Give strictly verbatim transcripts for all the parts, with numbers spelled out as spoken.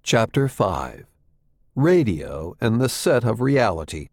Chapter five. Radio and the Set of Reality.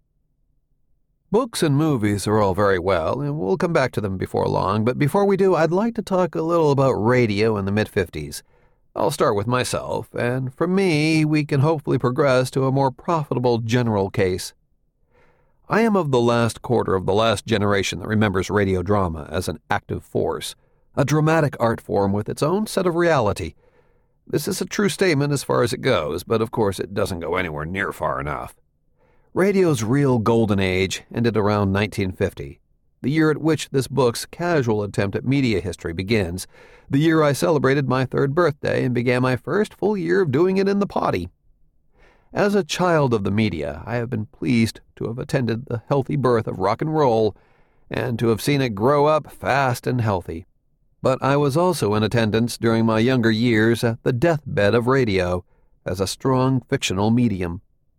Books and movies are all very well, and we'll come back to them before long, but before we do, I'd like to talk a little about radio in the mid-fifties. I'll start with myself, and from me, we can hopefully progress to a more profitable general case. I am of the last quarter of the last generation that remembers radio drama as an active force, a dramatic art form with its own set of reality. This is a true statement as far as it goes, but of course it doesn't go anywhere near far enough. Radio's real golden age ended around nineteen fifty, the year at which this book's casual attempt at media history begins, the year I celebrated my third birthday and began my first full year of doing it in the potty. As a child of the media, I have been pleased to have attended the healthy birth of rock and roll and to have seen it grow up fast and healthy. But I was also in attendance during my younger years at the deathbed of radio as a strong fictional medium.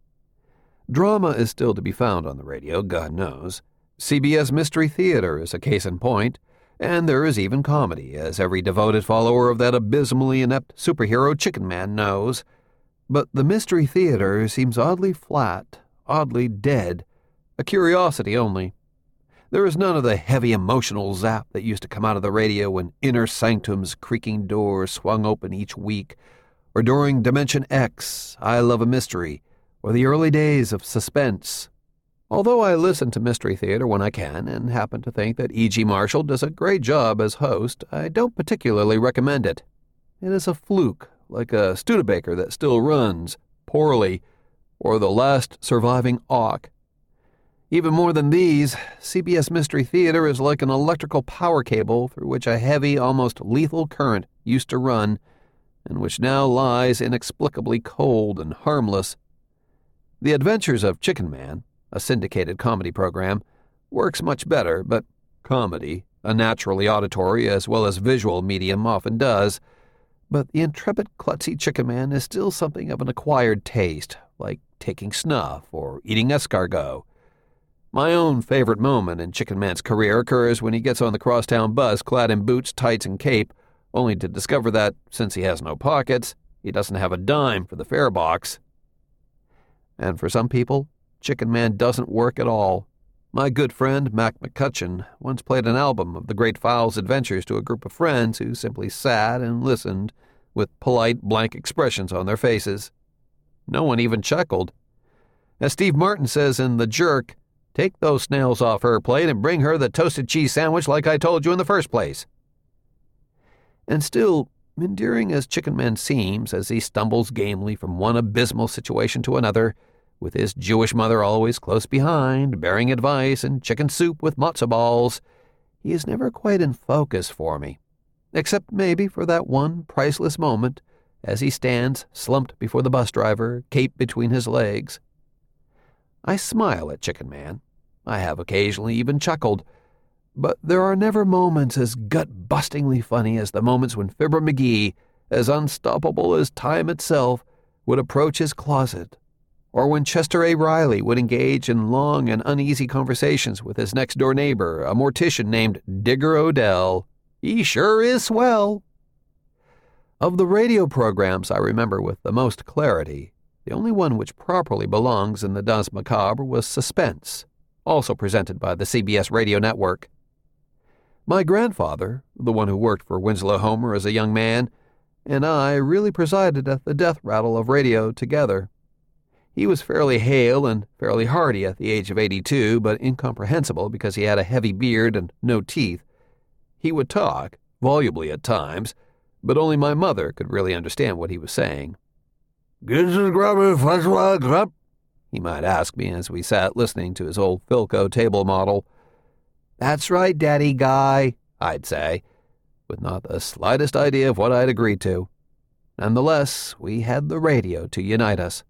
Drama is still to be found on the radio, God knows. C B S Mystery Theater is a case in point, and there is even comedy, as every devoted follower of that abysmally inept superhero Chicken Man knows. But the Mystery Theater seems oddly flat, oddly dead, a curiosity only. There is none of the heavy emotional zap that used to come out of the radio when Inner Sanctum's creaking doors swung open each week, or during Dimension X, I Love a Mystery, or the early days of Suspense. Although I listen to Mystery Theater when I can and happen to think that E G. Marshall does a great job as host, I don't particularly recommend it. It is a fluke, like a Studebaker that still runs, poorly, or the last surviving Auk. Even more than these, C B S Mystery Theater is like an electrical power cable through which a heavy, almost lethal current used to run, and which now lies inexplicably cold and harmless. The Adventures of Chicken Man, a syndicated comedy program, works much better, but comedy, a naturally auditory as well as visual medium, often does. But the intrepid, klutzy Chicken Man is still something of an acquired taste, like taking snuff or eating escargot. My own favorite moment in Chicken Man's career occurs when he gets on the crosstown bus clad in boots, tights, and cape, only to discover that, since he has no pockets, he doesn't have a dime for the fare box. And for some people, Chicken Man doesn't work at all. My good friend, Mac McCutcheon, once played an album of the Great Fowl's adventures to a group of friends who simply sat and listened with polite, blank expressions on their faces. No one even chuckled. As Steve Martin says in The Jerk, "Take those snails off her plate and bring her the toasted cheese sandwich like I told you in the first place." And still, endearing as Chicken Man seems as he stumbles gamely from one abysmal situation to another, with his Jewish mother always close behind, bearing advice and chicken soup with matzo balls, he is never quite in focus for me, except maybe for that one priceless moment as he stands slumped before the bus driver, cape between his legs. I smile at Chicken Man. I have occasionally even chuckled. But there are never moments as gut-bustingly funny as the moments when Fibber McGee, as unstoppable as time itself, would approach his closet, or when Chester A. Riley would engage in long and uneasy conversations with his next-door neighbor, a mortician named Digger Odell. He sure is swell. Of the radio programs I remember with the most clarity, the only one which properly belongs in the Danse Macabre was Suspense, also presented by the C B S Radio Network. My grandfather, the one who worked for Winslow Homer as a young man, and I really presided at the death rattle of radio together. He was fairly hale and fairly hearty at the age of eighty-two, but incomprehensible because he had a heavy beard and no teeth. He would talk, volubly at times, but only my mother could really understand what he was saying. "Giz's grubber fuzzwa grub?" he might ask me as we sat listening to his old Philco table model. "That's right, Daddy Guy," I'd say, with not the slightest idea of what I'd agreed to. Nonetheless, we had the radio to unite us.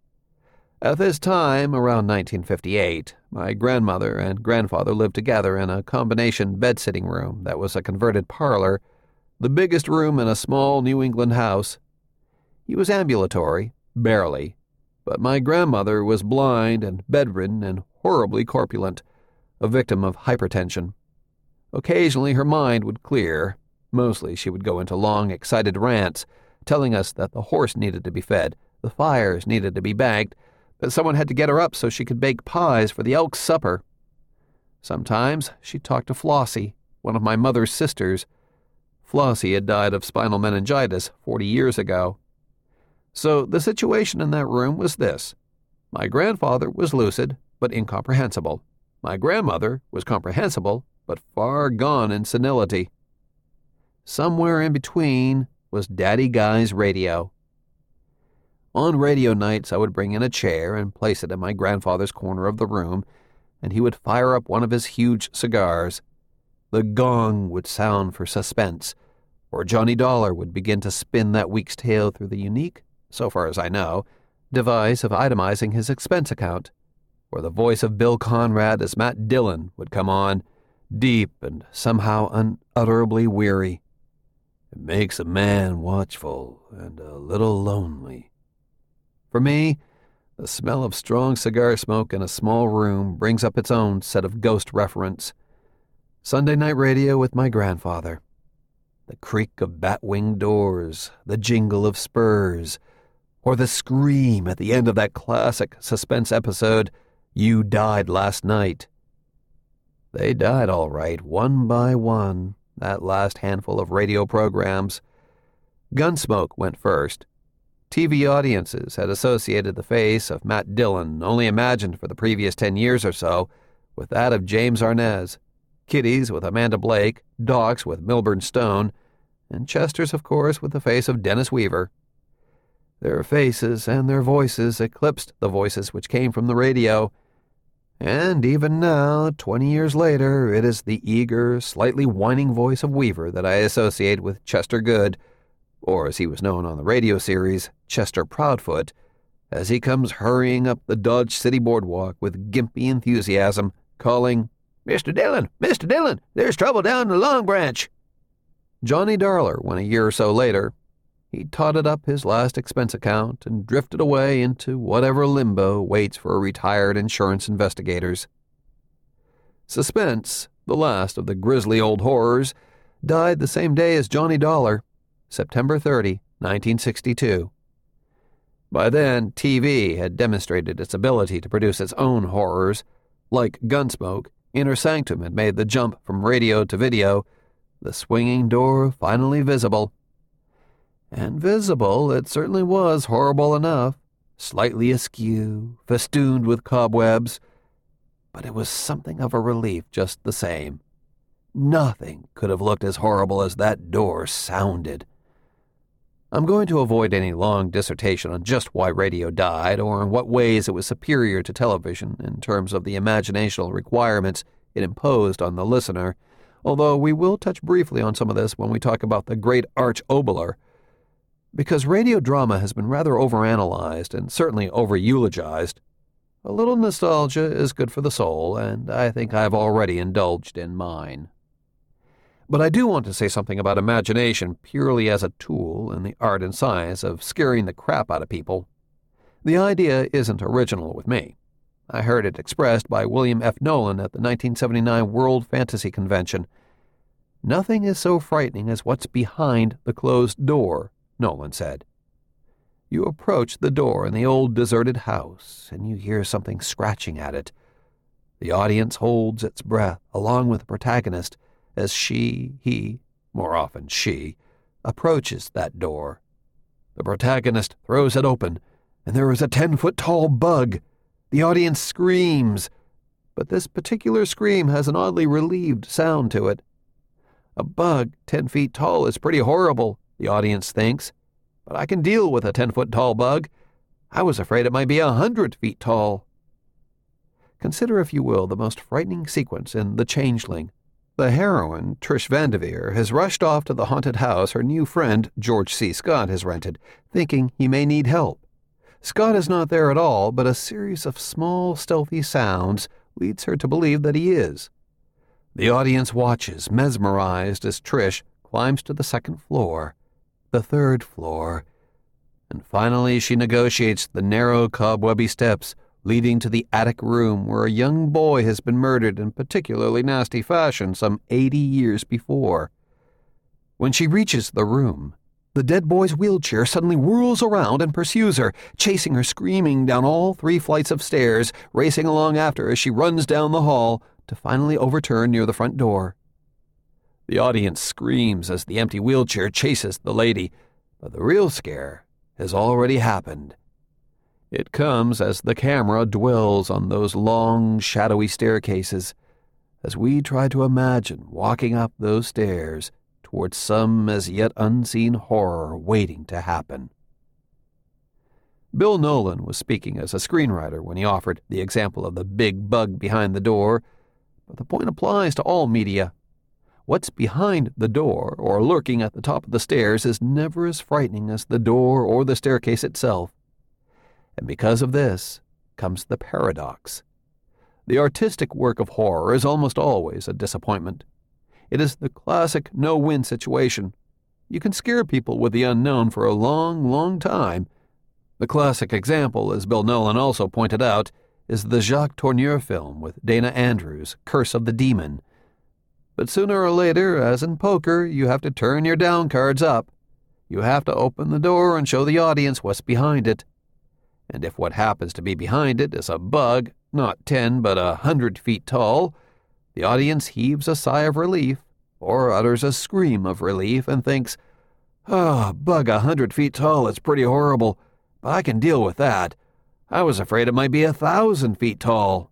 At this time, around nineteen fifty-eight, my grandmother and grandfather lived together in a combination bed-sitting room that was a converted parlor, the biggest room in a small New England house. He was ambulatory, barely, but my grandmother was blind and bedridden and horribly corpulent, a victim of hypertension. Occasionally her mind would clear. Mostly she would go into long, excited rants, telling us that the horse needed to be fed, the fires needed to be banked, that someone had to get her up so she could bake pies for the Elks' supper. Sometimes she talked to Flossie, one of my mother's sisters. Flossie had died of spinal meningitis forty years ago. So the situation in that room was this. My grandfather was lucid, but incomprehensible. My grandmother was comprehensible, but far gone in senility. Somewhere in between was Daddy Guy's radio. On radio nights, I would bring in a chair and place it in my grandfather's corner of the room, and he would fire up one of his huge cigars. The gong would sound for suspense, or Johnny Dollar would begin to spin that week's tale through the unique, so far as I know, device of itemizing his expense account, or the voice of Bill Conrad as Matt Dillon would come on, deep and somehow unutterably weary. It makes a man watchful and a little lonely. For me, the smell of strong cigar smoke in a small room brings up its own set of ghost reference. Sunday night radio with my grandfather. The creak of bat-winged doors, the jingle of spurs, or the scream at the end of that classic suspense episode, You Died Last Night. They died all right, one by one, that last handful of radio programs. Gunsmoke went first. T V audiences had associated the face of Matt Dillon, only imagined for the previous ten years or so, with that of James Arnaz, Kiddies with Amanda Blake, Docs with Milburn Stone, and Chester's, of course, with the face of Dennis Weaver. Their faces and their voices eclipsed the voices which came from the radio, and even now, twenty years later, it is the eager, slightly whining voice of Weaver that I associate with Chester Good, or as he was known on the radio series, Chester Proudfoot, as he comes hurrying up the Dodge City boardwalk with gimpy enthusiasm, calling, "Mister Dillon, Mister Dillon, there's trouble down the Long Branch." Johnny Dollar, when a year or so later, he totted up his last expense account and drifted away into whatever limbo waits for retired insurance investigators. Suspense, the last of the grisly old horrors, died the same day as Johnny Dollar, September thirtieth, nineteen sixty-two. By then, T V had demonstrated its ability to produce its own horrors. Like Gunsmoke, Inner Sanctum had made the jump from radio to video, the swinging door finally visible. And visible, it certainly was horrible enough, slightly askew, festooned with cobwebs, but it was something of a relief just the same. Nothing could have looked as horrible as that door sounded. I'm going to avoid any long dissertation on just why radio died or in what ways it was superior to television in terms of the imaginational requirements it imposed on the listener, although we will touch briefly on some of this when we talk about the great Arch Oboler, because radio drama has been rather overanalyzed and certainly over-eulogized. A little nostalgia is good for the soul, and I think I've already indulged in mine. But I do want to say something about imagination purely as a tool in the art and science of scaring the crap out of people. The idea isn't original with me. I heard it expressed by William F. Nolan at the nineteen seventy-nine World Fantasy Convention. Nothing is so frightening as what's behind the closed door, Nolan said. You approach the door in the old deserted house, and you hear something scratching at it. The audience holds its breath along with the protagonist as she, he, more often she, approaches that door. The protagonist throws it open, and there is a ten-foot-tall bug. The audience screams, but this particular scream has an oddly relieved sound to it. A bug ten feet tall is pretty horrible, the audience thinks, but I can deal with a ten-foot-tall bug. I was afraid it might be a hundred feet tall. Consider, if you will, the most frightening sequence in The Changeling. The heroine, Trish Vanderveer, has rushed off to the haunted house her new friend, George C. Scott, has rented, thinking he may need help. Scott is not there at all, but a series of small, stealthy sounds leads her to believe that he is. The audience watches, mesmerized, as Trish climbs to the second floor, the third floor, and finally she negotiates the narrow, cobwebby steps leading to the attic room where a young boy has been murdered in particularly nasty fashion some eighty years before. When she reaches the room, The dead boy's wheelchair suddenly whirls around and pursues her, chasing her screaming down all three flights of stairs, racing along after as she runs down the hall to finally overturn near the front door. The audience screams as the empty wheelchair chases the lady, but the real scare has already happened. It comes as the camera dwells on those long, shadowy staircases, as we try to imagine walking up those stairs towards some as yet unseen horror waiting to happen. Bill Nolan was speaking as a screenwriter when he offered the example of the big bug behind the door, but the point applies to all media. What's behind the door or lurking at the top of the stairs is never as frightening as the door or the staircase itself. And because of this comes the paradox. The artistic work of horror is almost always a disappointment. It is the classic no-win situation. You can scare people with the unknown for a long, long time. The classic example, as Bill Nolan also pointed out, is the Jacques Tourneur film with Dana Andrews, Curse of the Demon. But sooner or later, as in poker, you have to turn your down cards up. You have to open the door and show the audience what's behind it. And if what happens to be behind it is a bug, not ten but a hundred feet tall, the audience heaves a sigh of relief, or utters a scream of relief and thinks, "Oh, bug a hundred feet tall is pretty horrible, but I can deal with that. I was afraid it might be a thousand feet tall."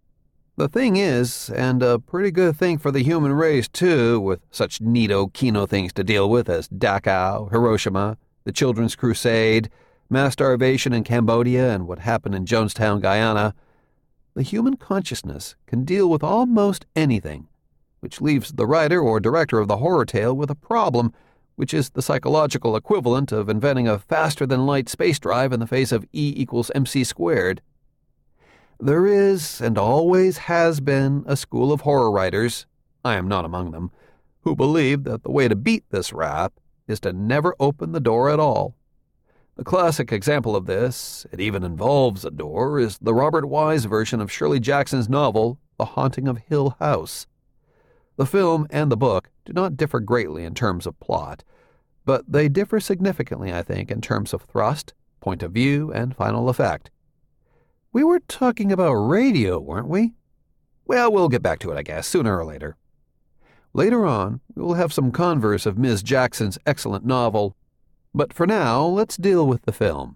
The thing is, and a pretty good thing for the human race too, with such neato kino things to deal with as Dachau, Hiroshima, the Children's Crusade, mass starvation in Cambodia, and what happened in Jonestown, Guyana, the human consciousness can deal with almost anything, which leaves the writer or director of the horror tale with a problem, which is the psychological equivalent of inventing a faster-than-light space drive in the face of E equals mc squared. There is, and always has been, a school of horror writers, I am not among them, who believe that the way to beat this rap is to never open the door at all. The classic example of this, it even involves a door, is the Robert Wise version of Shirley Jackson's novel, The Haunting of Hill House. The film and the book do not differ greatly in terms of plot, but they differ significantly, I think, in terms of thrust, point of view, and final effect. We were talking about radio, weren't we? Well, we'll get back to it, I guess, sooner or later. Later on, we will have some converse of Miz Jackson's excellent novel, but for now, let's deal with the film.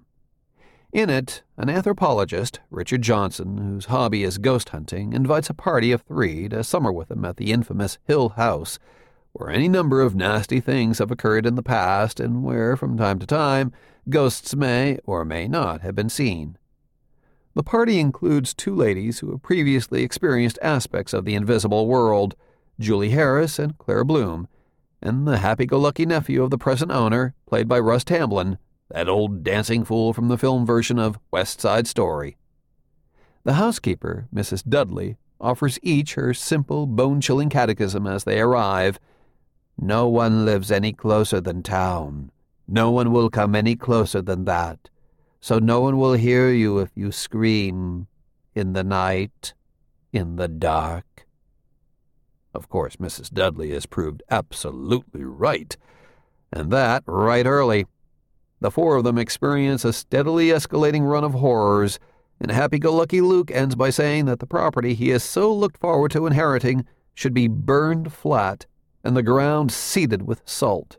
In it, an anthropologist, Richard Johnson, whose hobby is ghost hunting, invites a party of three to summer with him at the infamous Hill House, where any number of nasty things have occurred in the past and where, from time to time, ghosts may or may not have been seen. The party includes two ladies who have previously experienced aspects of the invisible world, Julie Harris and Claire Bloom, and the happy-go-lucky nephew of the present owner, played by Russ Tamblyn, that old dancing fool from the film version of West Side Story. The housekeeper, Missus Dudley, offers each her simple, bone-chilling catechism as they arrive. No one lives any closer than town. No one will come any closer than that. So no one will hear you if you scream in the night, in the dark. Of course, Missus Dudley has proved absolutely right, and that right early. The four of them experience a steadily escalating run of horrors, and happy-go-lucky Luke ends by saying that the property he has so looked forward to inheriting should be burned flat and the ground seeded with salt.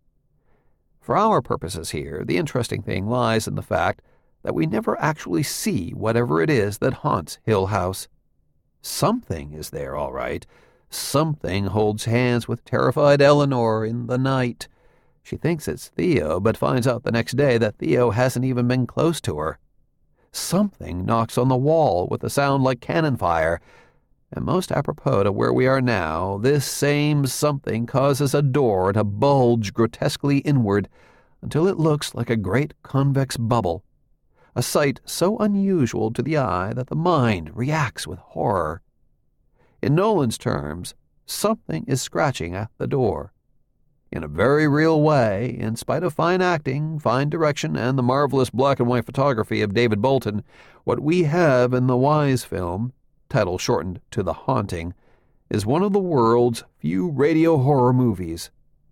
For our purposes here, the interesting thing lies in the fact that we never actually see whatever it is that haunts Hill House. Something is there, all right. Something holds hands with terrified Eleanor in the night. She thinks it's Theo, but finds out the next day that Theo hasn't even been close to her. Something knocks on the wall with a sound like cannon fire, and most apropos to where we are now, this same something causes a door to bulge grotesquely inward until it looks like a great convex bubble, a sight so unusual to the eye that the mind reacts with horror. In Nolan's terms, something is scratching at the door. In a very real way, in spite of fine acting, fine direction, and the marvelous black-and-white photography of David Bolton, what we have in the Wise film, title shortened to The Haunting, is one of the world's few radio horror movies.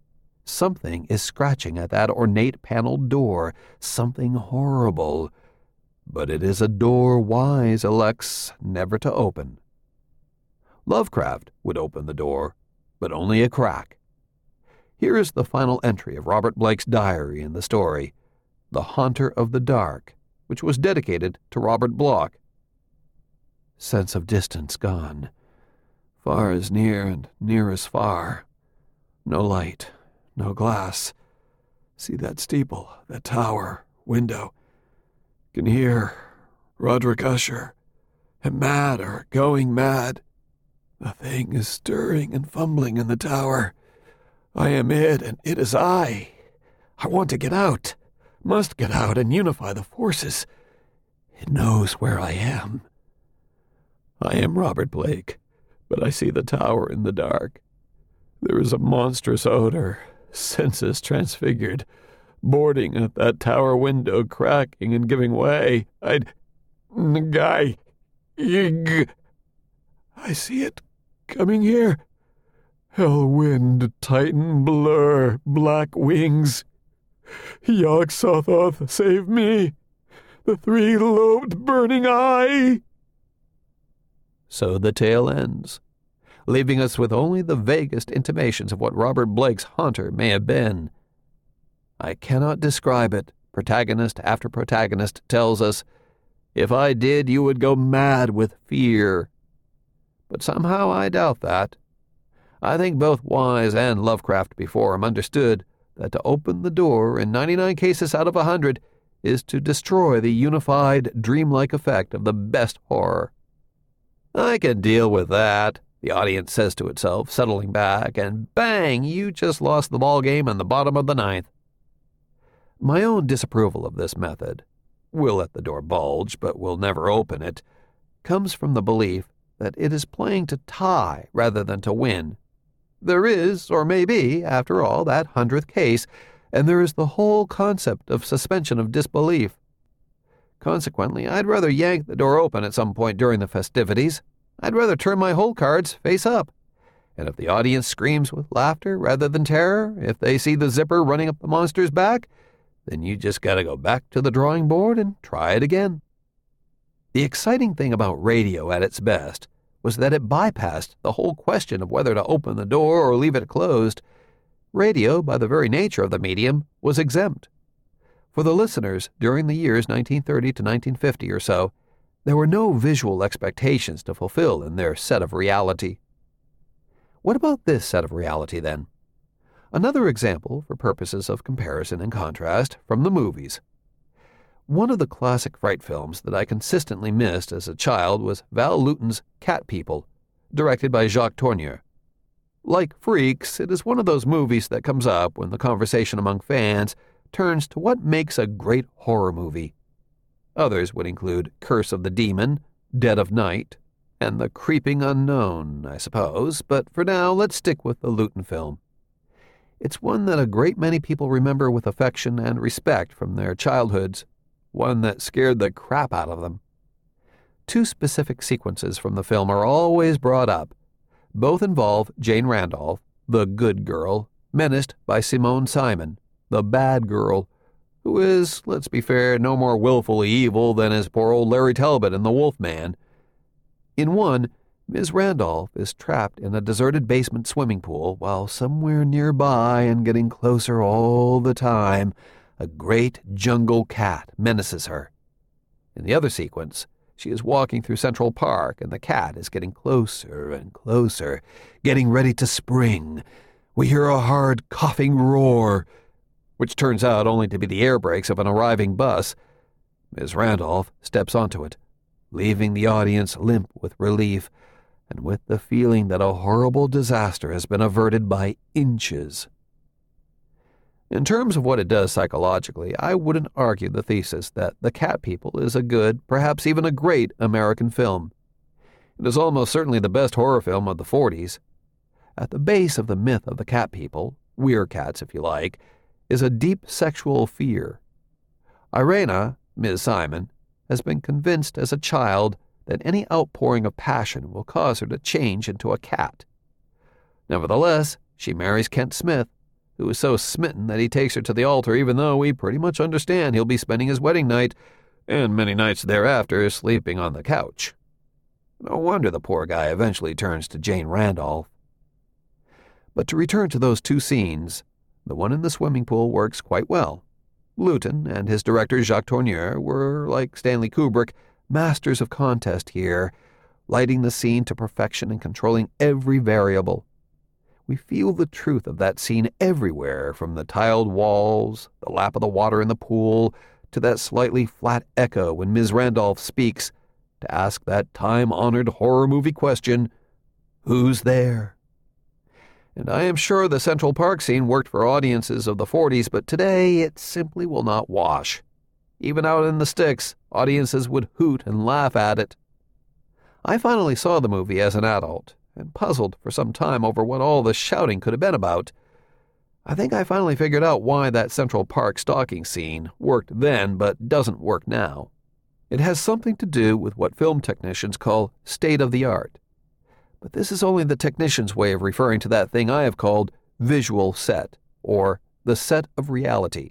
Something is scratching at that ornate paneled door, something horrible. But it is a door Wise elects never to open. Lovecraft would open the door, but only a crack. Here is the final entry of Robert Blake's diary in the story, The Haunter of the Dark, which was dedicated to Robert Bloch. Sense of distance gone. Far is near and near is far. No light, no glass. See that steeple, that tower, window. Can hear Roderick Usher. Am mad or going mad. The thing is stirring and fumbling in the tower. I am it, and it is I. I want to get out, must get out and unify the forces. It knows where I am. I am Robert Blake, but I see the tower in the dark. There is a monstrous odor, senses transfigured, boarding at that tower window, cracking and giving way. I'd... Guy... Yig... I see it coming here. Hell wind, titan blur, black wings. Yog Sothoth, save me. The three-lobed burning eye. So the tale ends, leaving us with only the vaguest intimations of what Robert Blake's haunter may have been. I cannot describe it. Protagonist after protagonist tells us, if I did, you would go mad with fear. But somehow I doubt that. I think both Wise and Lovecraft before him understood that to open the door in ninety-nine cases out of a hundred is to destroy the unified, dreamlike effect of the best horror. I can deal with that, the audience says to itself, settling back, and bang, you just lost the ball game in the bottom of the ninth. My own disapproval of this method, we'll let the door bulge, but we'll never open it, comes from the belief that it is playing to tie rather than to win. There is, or may be, after all, that hundredth case, and there is the whole concept of suspension of disbelief. Consequently, I'd rather yank the door open at some point during the festivities. I'd rather turn my hole cards face up. And if the audience screams with laughter rather than terror, if they see the zipper running up the monster's back, then you just gotta go back to the drawing board and try it again. The exciting thing about radio at its best was that it bypassed the whole question of whether to open the door or leave it closed. Radio, by the very nature of the medium, was exempt. For the listeners, during the years nineteen thirty to nineteen fifty or so, there were no visual expectations to fulfill in their set of reality. What about this set of reality, then? Another example, for purposes of comparison and contrast, from the movies. One of the classic fright films that I consistently missed as a child was Val Lewton's Cat People, directed by Jacques Tourneur. Like Freaks, it is one of those movies that comes up when the conversation among fans turns to what makes a great horror movie. Others would include Curse of the Demon, Dead of Night, and The Creeping Unknown, I suppose, but for now let's stick with the Lewton film. It's one that a great many people remember with affection and respect from their childhoods, one that scared the crap out of them. Two specific sequences from the film are always brought up. Both involve Jane Randolph, the good girl, menaced by Simone Simon, the bad girl, who is, let's be fair, no more willfully evil than is poor old Larry Talbot in The Wolfman. In one, Miz Randolph is trapped in a deserted basement swimming pool while somewhere nearby and getting closer all the time, a great jungle cat menaces her. In the other sequence, she is walking through Central Park and the cat is getting closer and closer, getting ready to spring. We hear a hard coughing roar, which turns out only to be the air brakes of an arriving bus. Miz Randolph steps onto it, leaving the audience limp with relief and with the feeling that a horrible disaster has been averted by inches. In terms of what it does psychologically, I wouldn't argue the thesis that The Cat People is a good, perhaps even a great, American film. It is almost certainly the best horror film of the forties. At the base of the myth of the cat people, werecats if you like, is a deep sexual fear. Irena, Miz Simon, has been convinced as a child that any outpouring of passion will cause her to change into a cat. Nevertheless, she marries Kent Smith, who is so smitten that he takes her to the altar even though we pretty much understand he'll be spending his wedding night, and many nights thereafter, sleeping on the couch. No wonder the poor guy eventually turns to Jane Randolph. But to return to those two scenes, the one in the swimming pool works quite well. Luton and his director Jacques Tourneur were, like Stanley Kubrick, masters of contest here, lighting the scene to perfection and controlling every variable. We feel the truth of that scene everywhere, from the tiled walls, the lap of the water in the pool, to that slightly flat echo when Miz Randolph speaks to ask that time-honored horror movie question, "Who's there?" And I am sure the Central Park scene worked for audiences of the forties, but today it simply will not wash. Even out in the sticks, audiences would hoot and laugh at it. I finally saw the movie as an adult, and puzzled for some time over what all the shouting could have been about. I think I finally figured out why that Central Park stalking scene worked then but doesn't work now. It has something to do with what film technicians call state-of-the-art. But this is only the technician's way of referring to that thing I have called visual set, or the set of reality.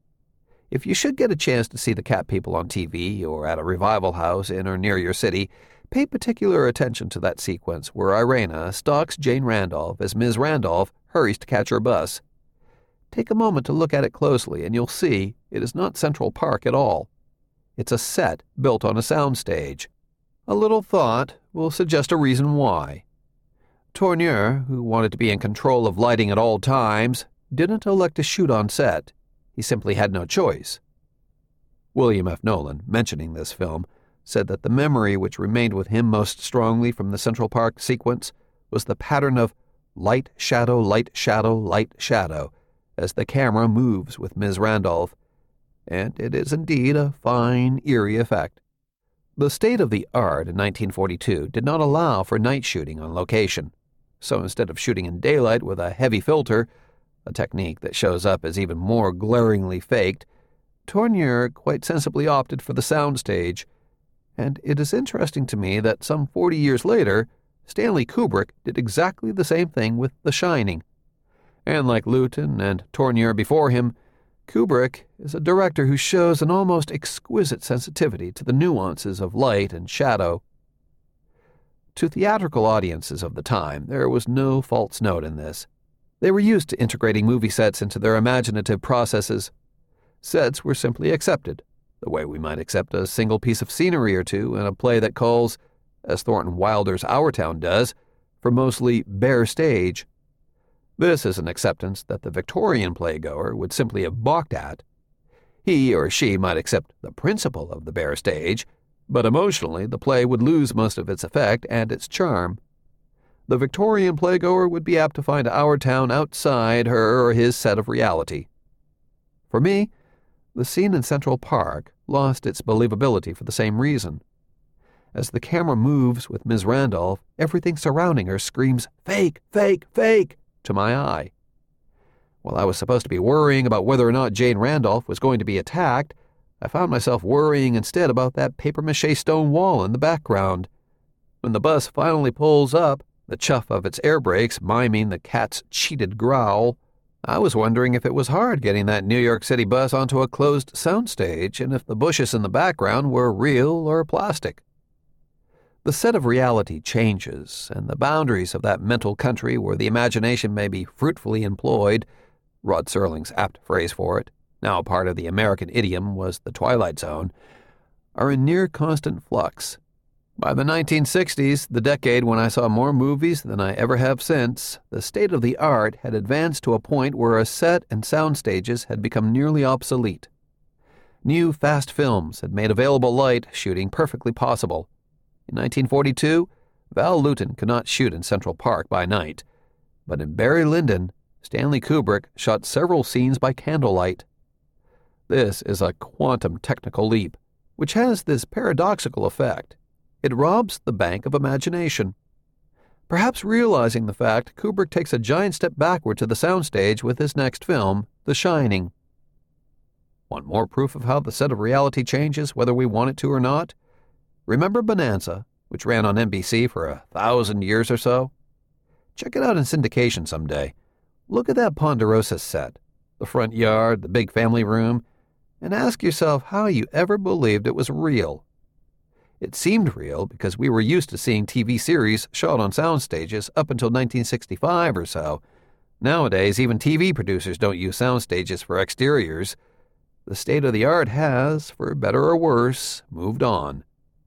If you should get a chance to see the Cat People on T V or at a revival house in or near your city, pay particular attention to that sequence where Irena stalks Jane Randolph as Miz Randolph hurries to catch her bus. Take a moment to look at it closely and you'll see it is not Central Park at all. It's a set built on a soundstage. A little thought will suggest a reason why. Tourneur, who wanted to be in control of lighting at all times, didn't elect to shoot on set. He simply had no choice. William F. Nolan, mentioning this film, said that the memory which remained with him most strongly from the Central Park sequence was the pattern of light, shadow, light, shadow, light, shadow, as the camera moves with Miz Randolph, and it is indeed a fine, eerie effect. The state-of-the-art in nineteen forty-two did not allow for night shooting on location, so instead of shooting in daylight with a heavy filter, a technique that shows up as even more glaringly faked, Tourneur quite sensibly opted for the soundstage. And it is interesting to me that some forty years later, Stanley Kubrick did exactly the same thing with The Shining. And like Luton and Tourneur before him, Kubrick is a director who shows an almost exquisite sensitivity to the nuances of light and shadow. To theatrical audiences of the time, there was no false note in this. They were used to integrating movie sets into their imaginative processes. Sets were simply accepted, the way we might accept a single piece of scenery or two in a play that calls, as Thornton Wilder's Our Town does, for mostly bare stage. This is an acceptance that the Victorian playgoer would simply have balked at. He or she might accept the principle of the bare stage, but emotionally the play would lose most of its effect and its charm. The Victorian playgoer would be apt to find Our Town outside her or his set of reality. For me, the scene in Central Park lost its believability for the same reason. As the camera moves with Miz Randolph, everything surrounding her screams, "Fake, fake, fake!" to my eye. While I was supposed to be worrying about whether or not Jane Randolph was going to be attacked, I found myself worrying instead about that papier-mâché stone wall in the background. When the bus finally pulls up, the chuff of its air brakes miming the cat's cheated growl, I was wondering if it was hard getting that New York City bus onto a closed soundstage and if the bushes in the background were real or plastic. The set of reality changes, and the boundaries of that mental country where the imagination may be fruitfully employed, Rod Serling's apt phrase for it, now part of the American idiom, was the Twilight Zone, are in near constant flux. By the nineteen sixties, the decade when I saw more movies than I ever have since, the state-of-the-art had advanced to a point where a set and sound stages had become nearly obsolete. New fast films had made available light shooting perfectly possible. In nineteen forty-two, Val Lewton could not shoot in Central Park by night, but in Barry Lyndon, Stanley Kubrick shot several scenes by candlelight. This is a quantum technical leap, which has this paradoxical effect. It robs the bank of imagination. Perhaps realizing the fact, Kubrick takes a giant step backward to the soundstage with his next film, The Shining. Want more proof of how the set of reality changes whether we want it to or not? Remember Bonanza, which ran on N B C for a thousand years or so? Check it out in syndication someday. Look at that Ponderosa set, the front yard, the big family room, and ask yourself how you ever believed it was real. It seemed real because we were used to seeing T V series shot on sound stages up until nineteen sixty-five or so. Nowadays, even T V producers don't use sound stages for exteriors. The state of the art has, for better or worse, moved on.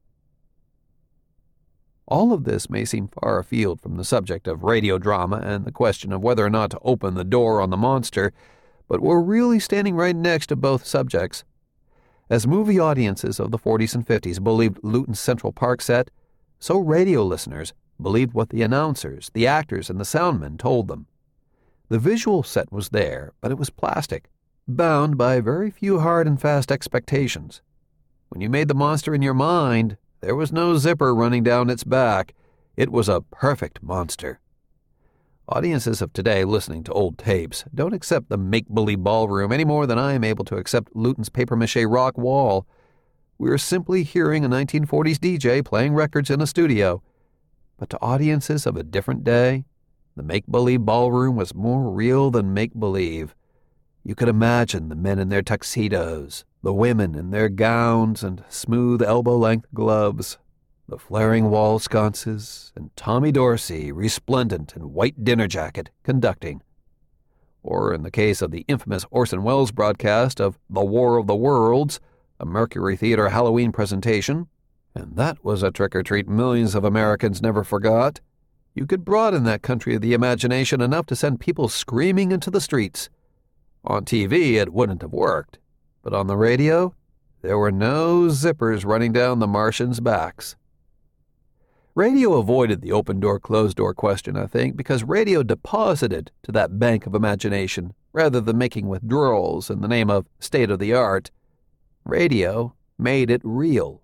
All of this may seem far afield from the subject of radio drama and the question of whether or not to open the door on the monster, but we're really standing right next to both subjects. As movie audiences of the forties and fifties believed Luton's Central Park set, so radio listeners believed what the announcers, the actors, and the soundmen told them. The visual set was there, but it was plastic, bound by very few hard and fast expectations. When you made the monster in your mind, there was no zipper running down its back. It was a perfect monster. Audiences of today listening to old tapes don't accept the make-believe ballroom any more than I am able to accept Luton's papier-mâché rock wall. We're simply hearing a nineteen forties D J playing records in a studio. But to audiences of a different day, the make-believe ballroom was more real than make-believe. You could imagine the men in their tuxedos, the women in their gowns and smooth elbow-length gloves, the flaring wall sconces, and Tommy Dorsey, resplendent in white dinner jacket, conducting. Or in the case of the infamous Orson Welles broadcast of The War of the Worlds, a Mercury Theater Halloween presentation, and that was a trick-or-treat millions of Americans never forgot, you could broaden that country of the imagination enough to send people screaming into the streets. On T V, it wouldn't have worked, but on the radio, there were no zippers running down the Martians' backs. Radio avoided the open-door, closed-door question, I think, because radio deposited to that bank of imagination rather than making withdrawals in the name of state-of-the-art. Radio made it real.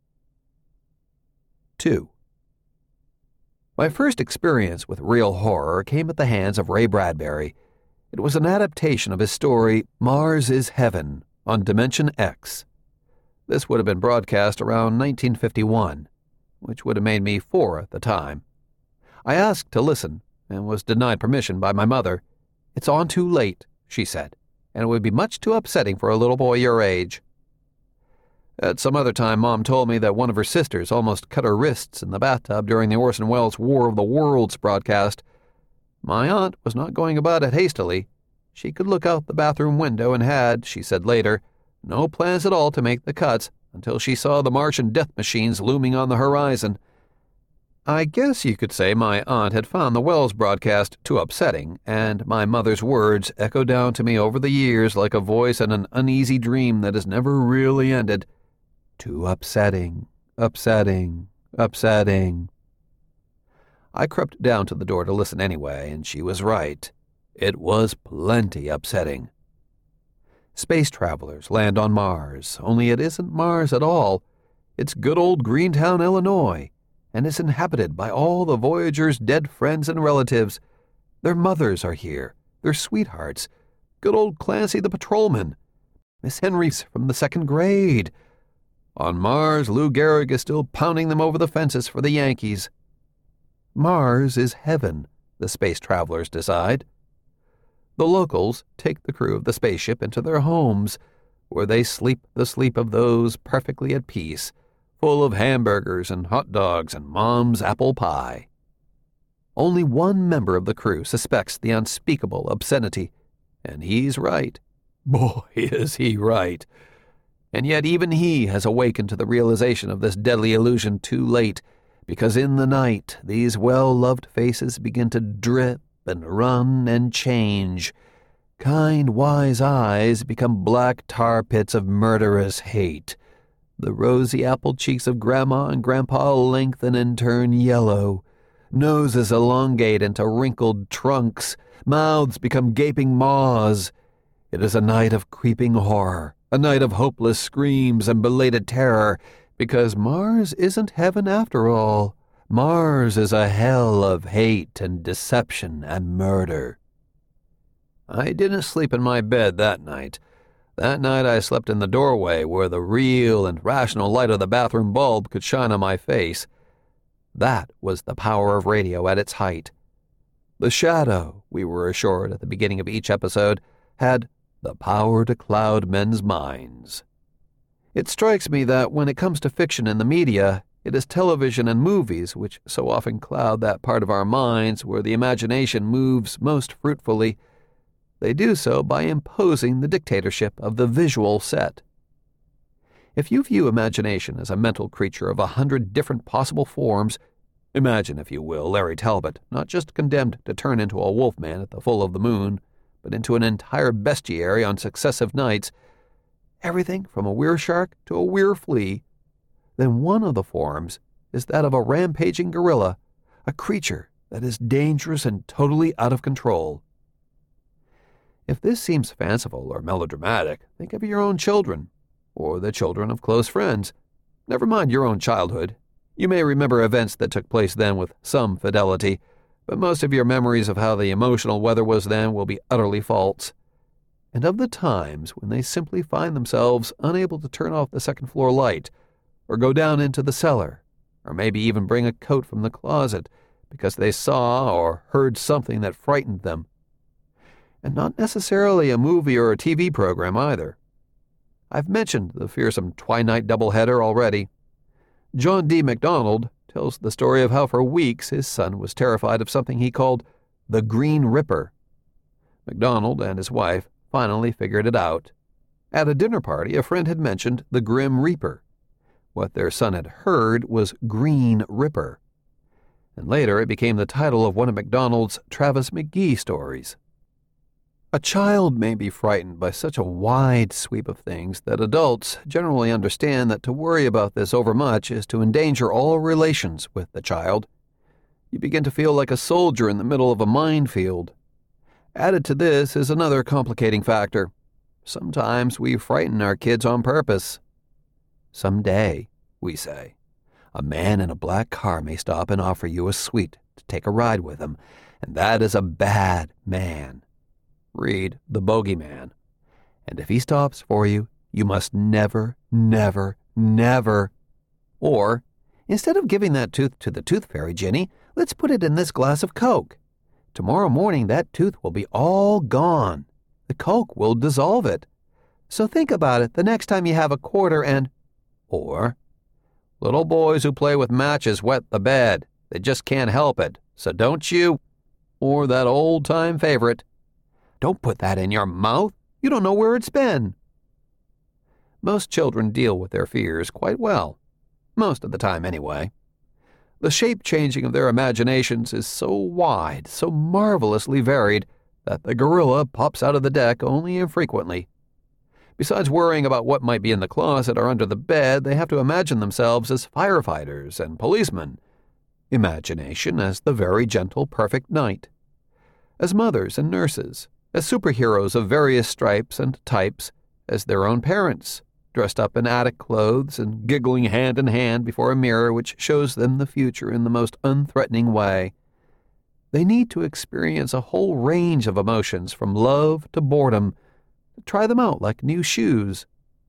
Two. My first experience with real horror came at the hands of Ray Bradbury. It was an adaptation of his story, Mars is Heaven, on Dimension X. This would have been broadcast around nineteen fifty-one. Which would have made me four at the time. I asked to listen, and was denied permission by my mother. "It's on too late," she said, "and it would be much too upsetting for a little boy your age." At some other time, Mom told me that one of her sisters almost cut her wrists in the bathtub during the Orson Welles War of the Worlds broadcast. My aunt was not going about it hastily. She could look out the bathroom window and had, she said later, no plans at all to make the cuts until she saw the Martian death machines looming on the horizon. I guess you could say my aunt had found the Welles broadcast too upsetting, and my mother's words echoed down to me over the years like a voice in an uneasy dream that has never really ended. Too upsetting, upsetting, upsetting. I crept down to the door to listen anyway, and she was right. It was plenty upsetting. Space travelers land on Mars, only it isn't Mars at all. It's good old Greentown, Illinois, and it's inhabited by all the Voyagers' dead friends and relatives. Their mothers are here, their sweethearts, good old Clancy the patrolman, Miss Henry's from the second grade. On Mars, Lou Gehrig is still pounding them over the fences for the Yankees. Mars is heaven, the space travelers decide. The locals take the crew of the spaceship into their homes, where they sleep the sleep of those perfectly at peace, full of hamburgers and hot dogs and Mom's apple pie. Only one member of the crew suspects the unspeakable obscenity, and he's right. Boy, is he right. And yet even he has awakened to the realization of this deadly illusion too late, because in the night these well-loved faces begin to drip and run and change. Kind, wise eyes become black tar pits of murderous hate. The rosy apple cheeks of Grandma and Grandpa lengthen and turn yellow. Noses elongate into wrinkled trunks. Mouths become gaping maws. It is a night of creeping horror, a night of hopeless screams and belated terror, because Mars isn't heaven after all. Mars is a hell of hate and deception and murder. I didn't sleep in my bed that night. That night I slept in the doorway where the real and rational light of the bathroom bulb could shine on my face. That was the power of radio at its height. The shadow, we were assured at the beginning of each episode, had the power to cloud men's minds. It strikes me that when it comes to fiction in the media, it is television and movies which so often cloud that part of our minds where the imagination moves most fruitfully. They do so by imposing the dictatorship of the visual set. If you view imagination as a mental creature of a hundred different possible forms, imagine, if you will, Larry Talbot, not just condemned to turn into a wolfman at the full of the moon, but into an entire bestiary on successive nights, everything from a weir shark to a weir flea, then one of the forms is that of a rampaging gorilla, a creature that is dangerous and totally out of control. If this seems fanciful or melodramatic, think of your own children, or the children of close friends. Never mind your own childhood. You may remember events that took place then with some fidelity, but most of your memories of how the emotional weather was then will be utterly false. And of the times when they simply find themselves unable to turn off the second-floor light, or go down into the cellar, or maybe even bring a coat from the closet because they saw or heard something that frightened them. And not necessarily a movie or a T V program either. I've mentioned the fearsome Twilight doubleheader already. John D. MacDonald tells the story of how for weeks his son was terrified of something he called the Green Ripper. MacDonald and his wife finally figured it out. At a dinner party, a friend had mentioned the Grim Reaper. What their son had heard was Green Ripper. And later it became the title of one of MacDonald's Travis McGee stories. A child may be frightened by such a wide sweep of things that adults generally understand that to worry about this overmuch is to endanger all relations with the child. You begin to feel like a soldier in the middle of a minefield. Added to this is another complicating factor. Sometimes we frighten our kids on purpose. Someday, we say, a man in a black car may stop and offer you a sweet to take a ride with him, and that is a bad man. Read The Bogeyman. And if he stops for you, you must never, never, never. Or, instead of giving that tooth to the tooth fairy, Ginny, let's put it in this glass of Coke. Tomorrow morning that tooth will be all gone. The Coke will dissolve it. So think about it the next time you have a quarter and... Or, little boys who play with matches wet the bed. They just can't help it. So don't you... Or that old-time favorite... Don't put that in your mouth. You don't know where it's been. Most children deal with their fears quite well. Most of the time, anyway. The shape-changing of their imaginations is so wide, so marvelously varied, that the gorilla pops out of the deck only infrequently. Besides worrying about what might be in the closet or under the bed, they have to imagine themselves as firefighters and policemen. Imagination as the very gentle, perfect knight. As mothers and nurses. As superheroes of various stripes and types, as their own parents, dressed up in attic clothes and giggling hand in hand before a mirror which shows them the future in the most unthreatening way. They need to experience a whole range of emotions from love to boredom, to try them out like new shoes.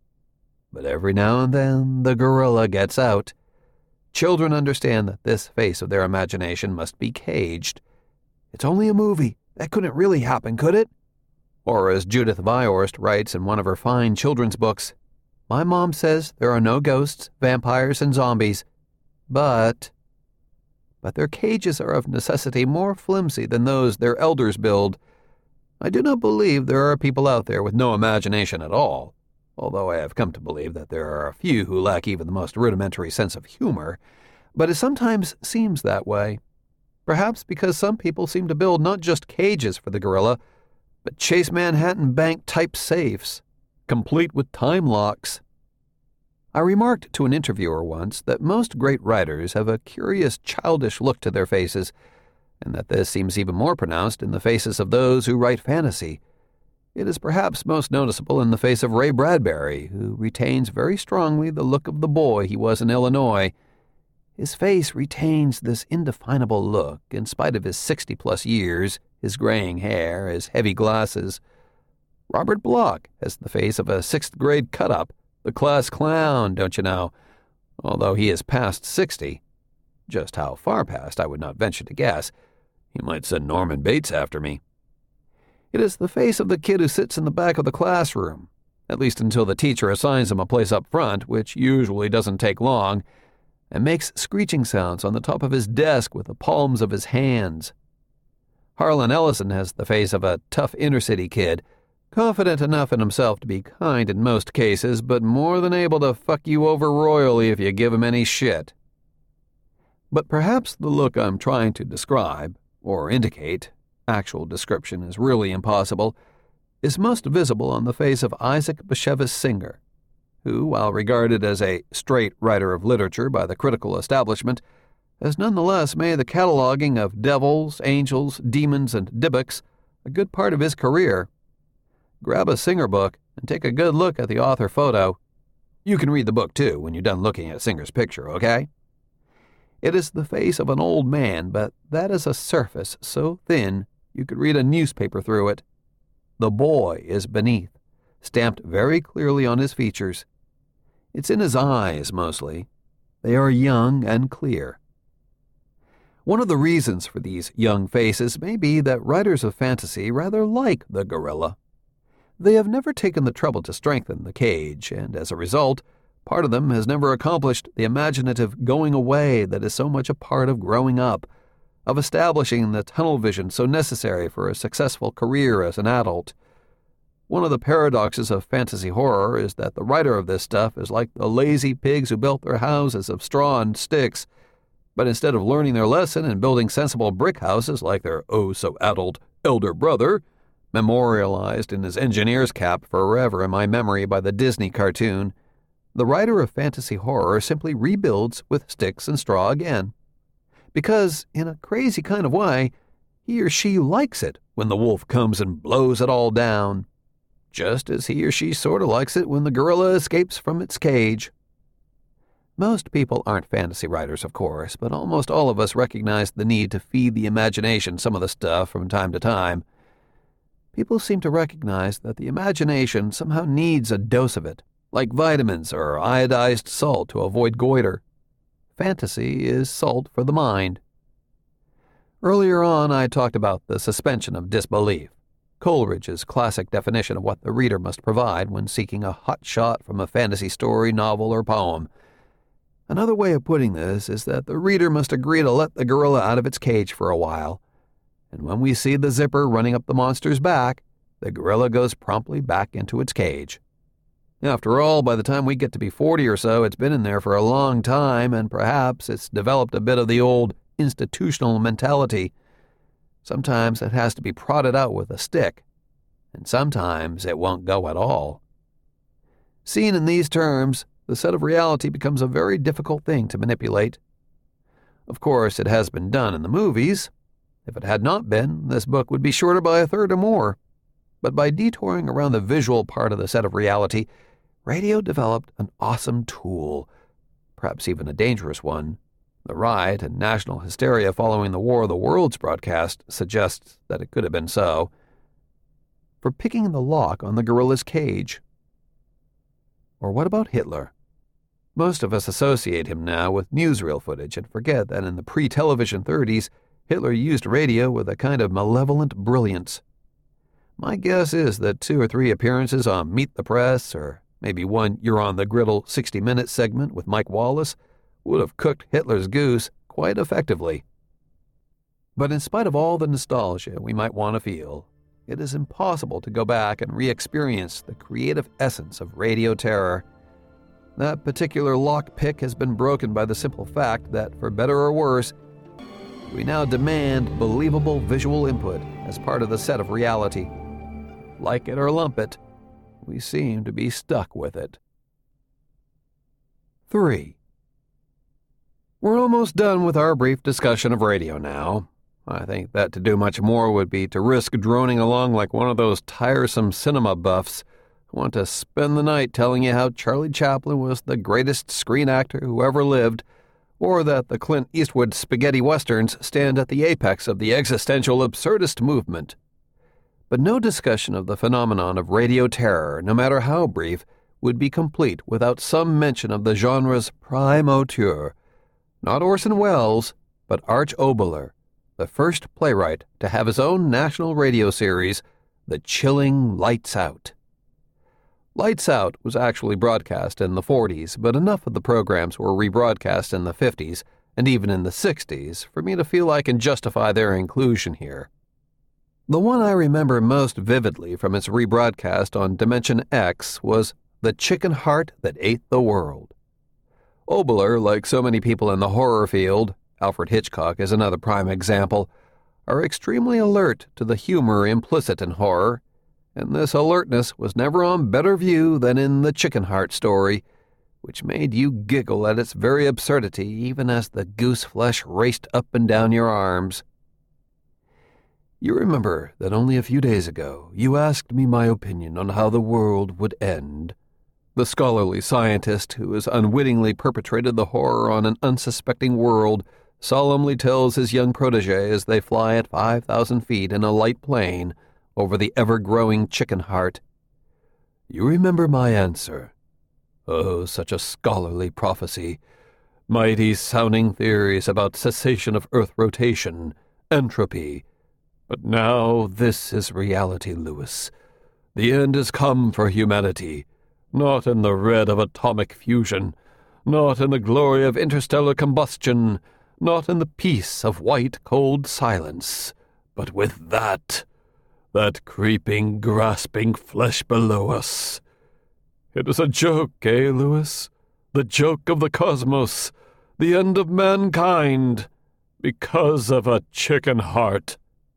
But every now and then the gorilla gets out. Children understand that this face of their imagination must be caged. It's only a movie. That couldn't really happen, could it? Or as Judith Viorst writes in one of her fine children's books, my mom says there are no ghosts, vampires, and zombies, but... But their cages are of necessity more flimsy than those their elders build. I do not believe there are people out there with no imagination at all, although I have come to believe that there are a few who lack even the most rudimentary sense of humor, but it sometimes seems that way. Perhaps because some people seem to build not just cages for the gorilla, but Chase Manhattan Bank-type safes, complete with time locks. I remarked to an interviewer once that most great writers have a curious childish look to their faces, and that this seems even more pronounced in the faces of those who write fantasy. It is perhaps most noticeable in the face of Ray Bradbury, who retains very strongly the look of the boy he was in Illinois. His face retains this indefinable look in spite of his sixty-plus years, his graying hair, his heavy glasses. Robert Bloch has the face of a sixth-grade cut-up, the class clown, don't you know, although he is past sixty. Just how far past I would not venture to guess, He might send Norman Bates after me. It is the face of the kid who sits in the back of the classroom, at least until the teacher assigns him a place up front, which usually doesn't take long, and makes screeching sounds on the top of his desk with the palms of his hands. Harlan Ellison has the face of a tough inner-city kid, confident enough in himself to be kind in most cases, but more than able to fuck you over royally if you give him any shit. But perhaps the look I'm trying to describe, or indicate, actual description is really impossible, is most visible on the face of Isaac Bashevis Singer, who, while regarded as a straight writer of literature by the critical establishment, has nonetheless made the cataloging of devils, angels, demons, and dybbuks a good part of his career. Grab a Singer book and take a good look at the author photo. You can read the book, too, when you're done looking at Singer's picture, okay? It is the face of an old man, but that is a surface so thin you could read a newspaper through it. The boy is beneath, stamped very clearly on his features. It's in his eyes, mostly. They are young and clear. One of the reasons for these young faces may be that writers of fantasy rather like the gorilla. They have never taken the trouble to strengthen the cage, and as a result, part of them has never accomplished the imaginative going away that is so much a part of growing up, of establishing the tunnel vision so necessary for a successful career as an adult. One of the paradoxes of fantasy horror is that the writer of this stuff is like the lazy pigs who built their houses of straw and sticks, but instead of learning their lesson and building sensible brick houses like their oh-so-adult elder brother, memorialized in his engineer's cap forever in my memory by the Disney cartoon, the writer of fantasy horror simply rebuilds with sticks and straw again. Because, in a crazy kind of way, he or she likes it when the wolf comes and blows it all down, just as he or she sort of likes it when the gorilla escapes from its cage. Most people aren't fantasy writers, of course, but almost all of us recognize the need to feed the imagination some of the stuff from time to time. People seem to recognize that the imagination somehow needs a dose of it, like vitamins or iodized salt to avoid goiter. Fantasy is salt for the mind. Earlier on, I talked about the suspension of disbelief, Coleridge's classic definition of what the reader must provide when seeking a hot shot from a fantasy story, novel, or poem. Another way of putting this is that the reader must agree to let the gorilla out of its cage for a while, and when we see the zipper running up the monster's back, the gorilla goes promptly back into its cage. After all, by the time we get to be forty or so, it's been in there for a long time, and perhaps it's developed a bit of the old institutional mentality. Sometimes it has to be prodded out with a stick, and sometimes it won't go at all. Seen in these terms, the set of reality becomes a very difficult thing to manipulate. Of course, it has been done in the movies. If it had not been, this book would be shorter by a third or more. But by detouring around the visual part of the set of reality, radio developed an awesome tool, perhaps even a dangerous one. The riot and national hysteria following the War of the Worlds broadcast suggests that it could have been so. For picking the lock on the gorilla's cage. Or what about Hitler? Most of us associate him now with newsreel footage and forget that in the pre-television thirties, Hitler used radio with a kind of malevolent brilliance. My guess is that two or three appearances on Meet the Press, or maybe one You're on the Griddle sixty minute segment with Mike Wallace, would have cooked Hitler's goose quite effectively. But in spite of all the nostalgia we might want to feel, it is impossible to go back and re-experience the creative essence of radio terror. That particular lockpick has been broken by the simple fact that, for better or worse, we now demand believable visual input as part of the set of reality. Like it or lump it, we seem to be stuck with it. Three. We're almost done with our brief discussion of radio now. I think that to do much more would be to risk droning along like one of those tiresome cinema buffs who want to spend the night telling you how Charlie Chaplin was the greatest screen actor who ever lived, or that the Clint Eastwood spaghetti westerns stand at the apex of the existential absurdist movement. But no discussion of the phenomenon of radio terror, no matter how brief, would be complete without some mention of the genre's prime auteur, not Orson Welles, but Arch Oboler, the first playwright to have his own national radio series, The Chilling Lights Out. Lights Out was actually broadcast in the forties, but enough of the programs were rebroadcast in the fifties and even in the sixties for me to feel I can justify their inclusion here. The one I remember most vividly from its rebroadcast on Dimension X was The Chicken Heart That Ate the World. Oboler, like so many people in the horror field, Alfred Hitchcock is another prime example, are extremely alert to the humor implicit in horror, and this alertness was never on better view than in the Chicken Heart story, which made you giggle at its very absurdity even as the goose flesh raced up and down your arms. You remember that only a few days ago you asked me my opinion on how the world would end. The scholarly scientist who has unwittingly perpetrated the horror on an unsuspecting world solemnly tells his young protege as they fly at five thousand feet in a light plane over the ever-growing Chicken Heart. You remember my answer. Oh, such a scholarly prophecy. Mighty sounding theories about cessation of Earth rotation, entropy. But now this is reality, Lewis. The end has come for humanity, not in the red of atomic fusion, not in the glory of interstellar combustion, not in the peace of white, cold silence, but with that, that creeping, grasping flesh below us. It is a joke, eh, Lewis? The joke of the cosmos, the end of mankind, because of a chicken heart.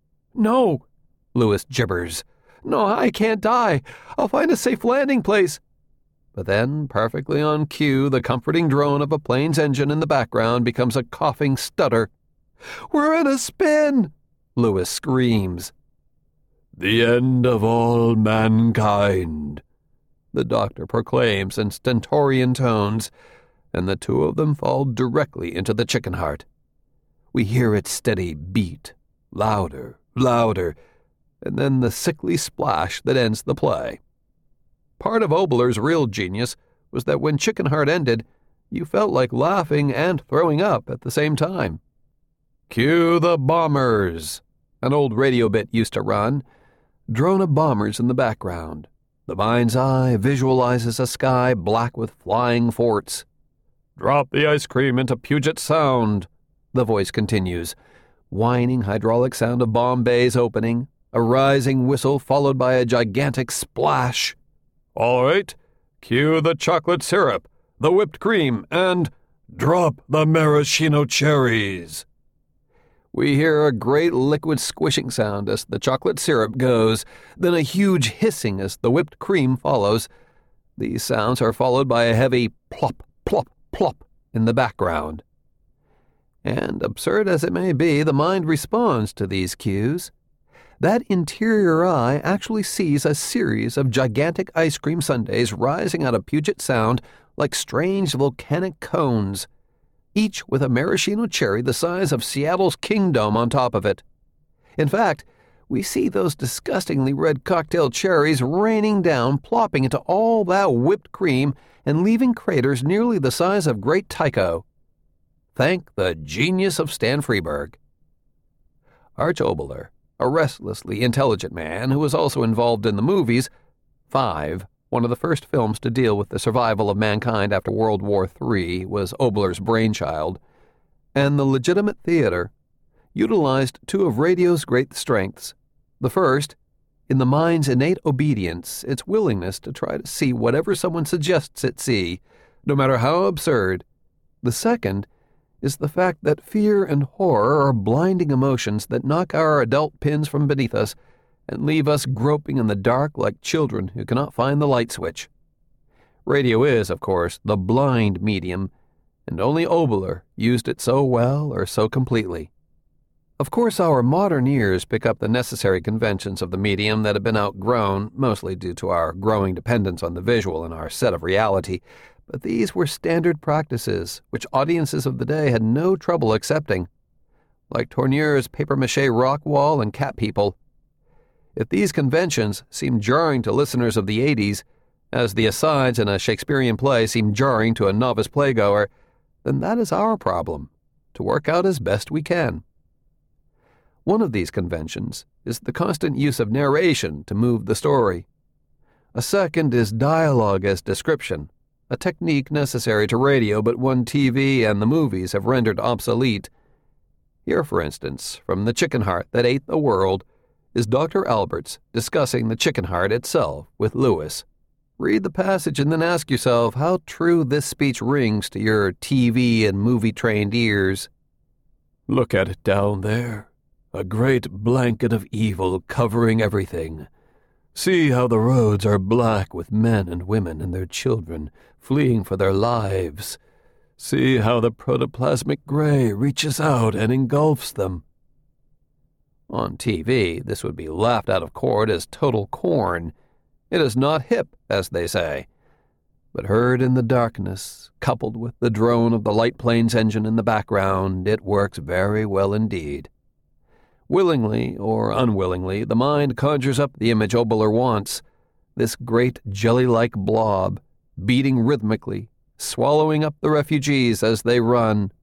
No, Lewis gibbers. No, I can't die. I'll find a safe landing place. But then, perfectly on cue, the comforting drone of a plane's engine in the background becomes a coughing stutter. We're in a spin, Lewis screams. The end of all mankind, the doctor proclaims in stentorian tones, and the two of them fall directly into the Chicken Heart. We hear its steady beat, louder, louder, and then the sickly splash that ends the play. Part of Oboler's real genius was that when Chicken Heart ended, you felt like laughing and throwing up at the same time. Cue the bombers, an old radio bit used to run. Drone of bombers in the background. The mind's eye visualizes a sky black with flying forts. Drop the ice cream into Puget Sound, the voice continues. Whining hydraulic sound of bomb bays opening, a rising whistle followed by a gigantic splash. All right, cue the chocolate syrup, the whipped cream, and drop the maraschino cherries. We hear a great liquid squishing sound as the chocolate syrup goes, then a huge hissing as the whipped cream follows. These sounds are followed by a heavy plop, plop, plop in the background. And absurd as it may be, the mind responds to these cues. That interior eye actually sees a series of gigantic ice cream sundaes rising out of Puget Sound like strange volcanic cones, each with a maraschino cherry the size of Seattle's Kingdome on top of it. In fact, we see those disgustingly red cocktail cherries raining down, plopping into all that whipped cream and leaving craters nearly the size of Great Tycho. Thank the genius of Stan Freberg. Arch Oboler, a restlessly intelligent man who was also involved in the movies, Five, one of the first films to deal with the survival of mankind after World War Three, was Oboler's brainchild, and the legitimate theater, utilized two of radio's great strengths. The first, in the mind's innate obedience, its willingness to try to see whatever someone suggests it see, no matter how absurd. The second is the fact that fear and horror are blinding emotions that knock our adult pins from beneath us and leave us groping in the dark like children who cannot find the light switch. Radio is, of course, the blind medium, and only Oboler used it so well or so completely. Of course, our modern ears pick up the necessary conventions of the medium that have been outgrown, mostly due to our growing dependence on the visual in our set of reality, but these were standard practices which audiences of the day had no trouble accepting, like Tourneure's papier-mâché rock wall and cat people. If these conventions seem jarring to listeners of the eighties, as the asides in a Shakespearean play seem jarring to a novice playgoer, then that is our problem, to work out as best we can. One of these conventions is the constant use of narration to move the story. A second is dialogue as description, a technique necessary to radio but one T V and the movies have rendered obsolete. Here, for instance, from The Chicken Heart That Ate the World, is Doctor Alberts discussing the chicken heart itself with Lewis. Read the passage and then ask yourself how true this speech rings to your T V and movie-trained ears. "Look at it down there. A great blanket of evil covering everything. See how the roads are black with men and women and their children fleeing for their lives. See how the protoplasmic gray reaches out and engulfs them." On T V, this would be laughed out of court as total corn. It is not hip, as they say. But heard in the darkness, coupled with the drone of the light plane's engine in the background, it works very well indeed. Willingly or unwillingly, the mind conjures up the image Oboler wants, this great jelly-like blob, beating rhythmically, swallowing up the refugees as they run.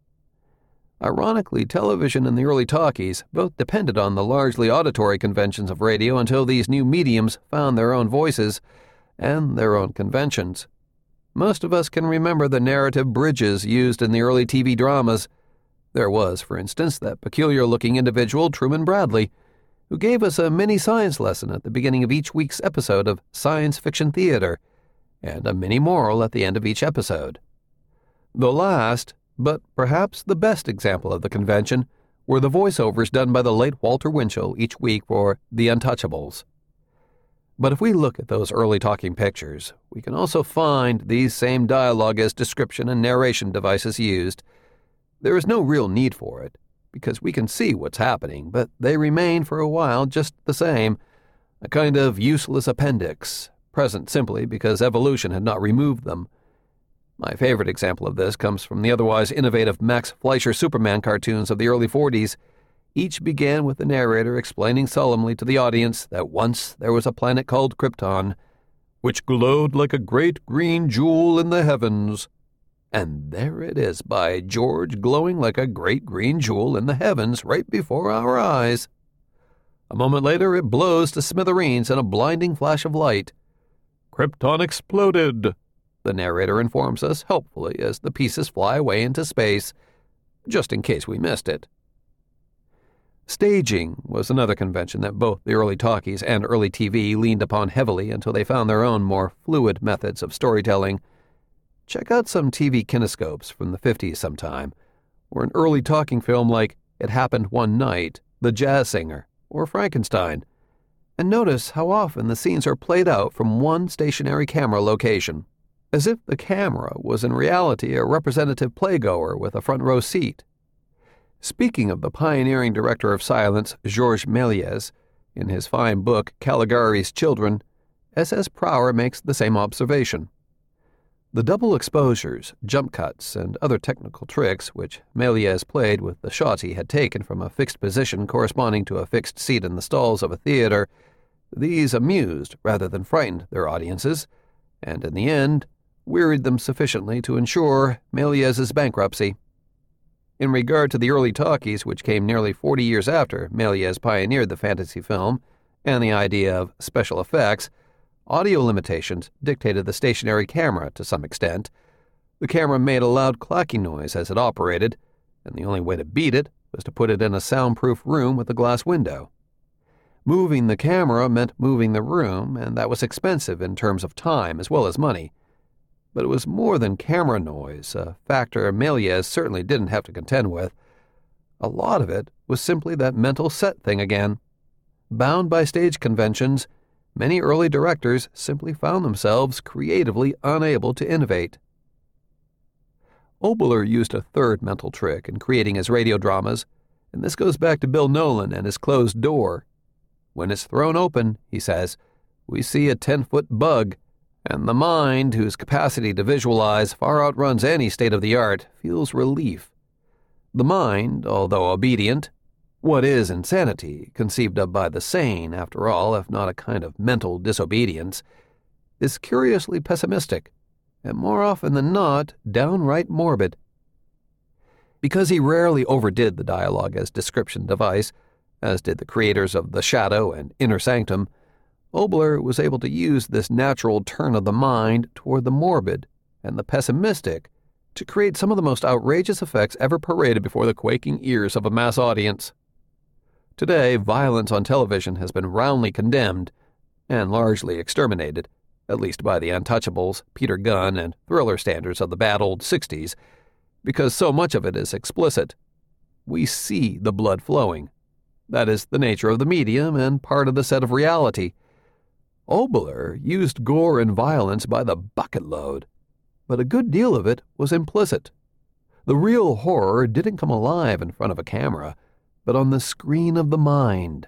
Ironically, television and the early talkies both depended on the largely auditory conventions of radio until these new mediums found their own voices and their own conventions. Most of us can remember the narrative bridges used in the early T V dramas. There was, for instance, that peculiar-looking individual, Truman Bradley, who gave us a mini-science lesson at the beginning of each week's episode of Science Fiction Theater, and a mini-moral at the end of each episode. The last, but perhaps the best example of the convention, were the voiceovers done by the late Walter Winchell each week for The Untouchables. But if we look at those early talking pictures, we can also find these same dialogue as description and narration devices used. There is no real need for it, because we can see what's happening, but they remain for a while just the same, a kind of useless appendix, present simply because evolution had not removed them. My favorite example of this comes from the otherwise innovative Max Fleischer Superman cartoons of the early forties. Each began with the narrator explaining solemnly to the audience that once there was a planet called Krypton, which glowed like a great green jewel in the heavens. And there it is, by George, glowing like a great green jewel in the heavens right before our eyes. A moment later, it blows to smithereens in a blinding flash of light. "Krypton exploded," the narrator informs us helpfully as the pieces fly away into space, just in case we missed it. Staging was another convention that both the early talkies and early T V leaned upon heavily until they found their own more fluid methods of storytelling. Check out some T V kinescopes from the fifties sometime, or an early talking film like It Happened One Night, The Jazz Singer, or Frankenstein, and notice how often the scenes are played out from one stationary camera location, as if the camera was in reality a representative playgoer with a front row seat. Speaking of the pioneering director of silence, Georges Méliès, in his fine book Caligari's Children, S S Prower makes the same observation. The double exposures, jump cuts, and other technical tricks which Méliès played with the shots he had taken from a fixed position corresponding to a fixed seat in the stalls of a theater, these amused rather than frightened their audiences, and in the end wearied them sufficiently to ensure Méliès's bankruptcy. In regard to the early talkies, which came nearly forty years after Méliès pioneered the fantasy film and the idea of special effects, audio limitations dictated the stationary camera to some extent. The camera made a loud clacking noise as it operated, and the only way to beat it was to put it in a soundproof room with a glass window. Moving the camera meant moving the room, and that was expensive in terms of time as well as money. But it was more than camera noise, a factor Méliès certainly didn't have to contend with. A lot of it was simply that mental set thing again. Bound by stage conventions, many early directors simply found themselves creatively unable to innovate. Oboler used a third mental trick in creating his radio dramas, and this goes back to Bill Nolan and his closed door. When it's thrown open, he says, we see a ten-foot bug, and the mind, whose capacity to visualize far outruns any state-of-the-art, feels relief. The mind, although obedient, what is insanity, conceived of by the sane, after all, if not a kind of mental disobedience, is curiously pessimistic, and more often than not, downright morbid. Because he rarely overdid the dialogue as description device, as did the creators of The Shadow and Inner Sanctum, Oboler was able to use this natural turn of the mind toward the morbid and the pessimistic to create some of the most outrageous effects ever paraded before the quaking ears of a mass audience. Today, violence on television has been roundly condemned and largely exterminated, at least by the Untouchables, Peter Gunn, and thriller standards of the bad old sixties, because so much of it is explicit. We see the blood flowing. That is the nature of the medium and part of the set of reality. Oboler used gore and violence by the bucket load, but a good deal of it was implicit. The real horror didn't come alive in front of a camera, but on the screen of the mind.